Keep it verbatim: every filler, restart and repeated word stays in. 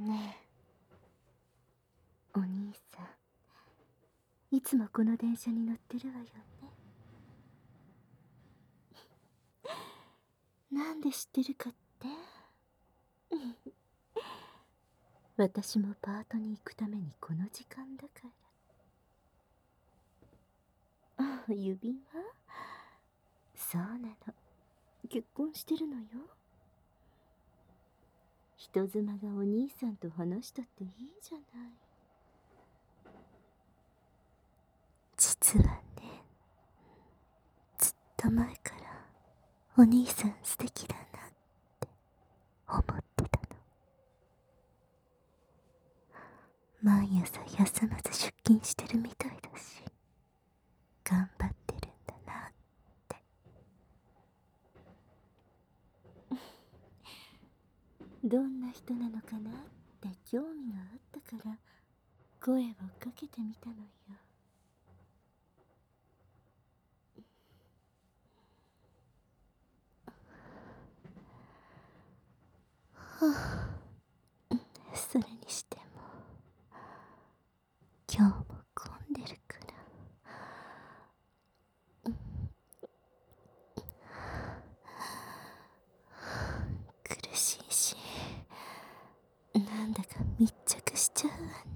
ねえ、お兄さん、いつもこの電車に乗ってるわよね。なんで知ってるかって？私もパートに行くためにこの時間だから。あ、指輪？そうなの。結婚してるのよ。人妻がお兄さんと話したっていいじゃない。実はね、ずっと前からお兄さん素敵だなって思ってたの。毎朝休まず出勤してるみたいだし、頑張ってるんだなって。どんな人なのかなって興味があったから声をかけてみたのよ。はあ、それにしても今日も混んでるから、苦しいし、なんだか密着しちゃうわね。